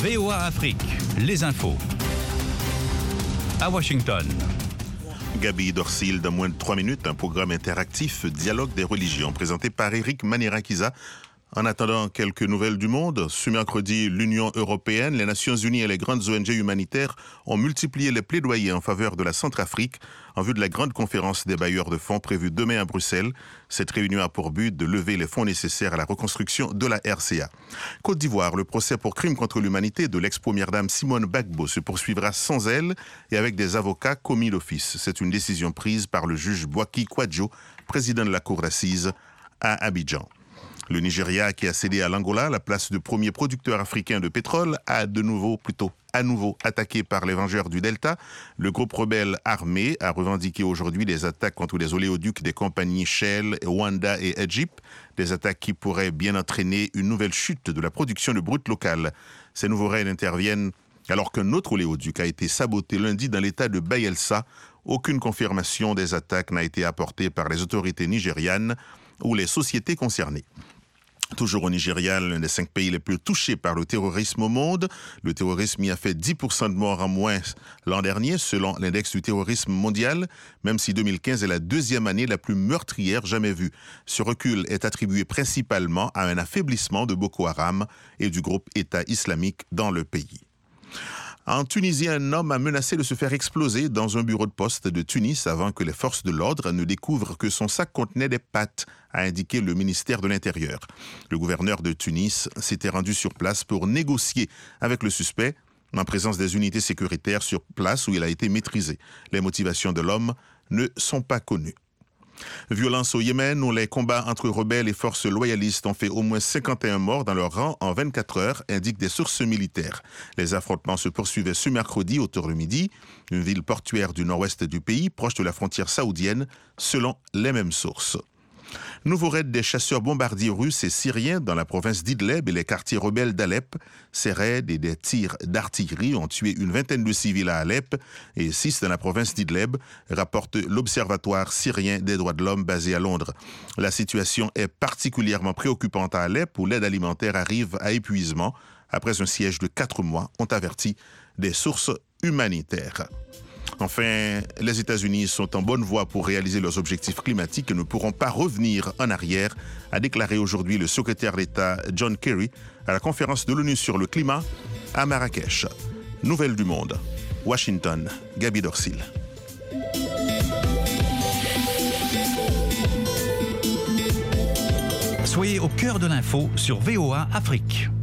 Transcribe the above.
VOA Afrique, les infos. À Washington. Gabi Dorsil, dans moins de 3 minutes, un programme interactif Dialogue des religions, présenté par Eric Manirakiza. En attendant quelques nouvelles du monde, ce mercredi, l'Union européenne, les Nations unies et les grandes ONG humanitaires ont multiplié les plaidoyers en faveur de la Centrafrique en vue de la grande conférence des bailleurs de fonds prévue demain à Bruxelles. Cette réunion a pour but de lever les fonds nécessaires à la reconstruction de la RCA. Côte d'Ivoire, le procès pour crime contre l'humanité de l'ex-première dame Simone Gbagbo se poursuivra sans elle et avec des avocats commis d'office. C'est une décision prise par le juge Boaki Kwadjo, président de la cour d'assises à Abidjan. Le Nigeria, qui a cédé à l'Angola la place de premier producteur africain de pétrole, à nouveau attaqué par les vengeurs du Delta. Le groupe rebelle armé a revendiqué aujourd'hui des attaques contre les oléoducs des compagnies Shell, Wanda et Egypt, des attaques qui pourraient bien entraîner une nouvelle chute de la production de brut locale. Ces nouveaux raids interviennent alors qu'un autre oléoduc a été saboté lundi dans l'état de Bayelsa. Aucune confirmation des attaques n'a été apportée par les autorités nigérianes ou les sociétés concernées. Toujours au Nigeria, l'un des 5 pays les plus touchés par le terrorisme au monde. Le terrorisme y a fait 10% de morts en moins l'an dernier, selon l'index du terrorisme mondial, même si 2015 est la deuxième année la plus meurtrière jamais vue. Ce recul est attribué principalement à un affaiblissement de Boko Haram et du groupe État islamique dans le pays. En Tunisie, un homme a menacé de se faire exploser dans un bureau de poste de Tunis avant que les forces de l'ordre ne découvrent que son sac contenait des pâtes, a indiqué le ministère de l'Intérieur. Le gouverneur de Tunis s'était rendu sur place pour négocier avec le suspect en présence des unités sécuritaires sur place où il a été maîtrisé. Les motivations de l'homme ne sont pas connues. Violence au Yémen où les combats entre rebelles et forces loyalistes ont fait au moins 51 morts dans leur rang en 24 heures, indiquent des sources militaires. Les affrontements se poursuivaient ce mercredi autour de midi, une ville portuaire du nord-ouest du pays, proche de la frontière saoudienne, selon les mêmes sources. Nouveau raid des chasseurs bombardiers russes et syriens dans la province d'Idleb et les quartiers rebelles d'Alep. Ces raids et des tirs d'artillerie ont tué une vingtaine de civils à Alep et 6 dans la province d'Idleb, rapporte l'Observatoire syrien des droits de l'homme basé à Londres. La situation est particulièrement préoccupante à Alep où l'aide alimentaire arrive à épuisement après un siège de 4 mois, ont averti des sources humanitaires. Enfin, les États-Unis sont en bonne voie pour réaliser leurs objectifs climatiques et ne pourront pas revenir en arrière, a déclaré aujourd'hui le secrétaire d'État John Kerry à la conférence de l'ONU sur le climat à Marrakech. Nouvelles du monde. Washington, Gabi Dorsil. Soyez au cœur de l'info sur VOA Afrique.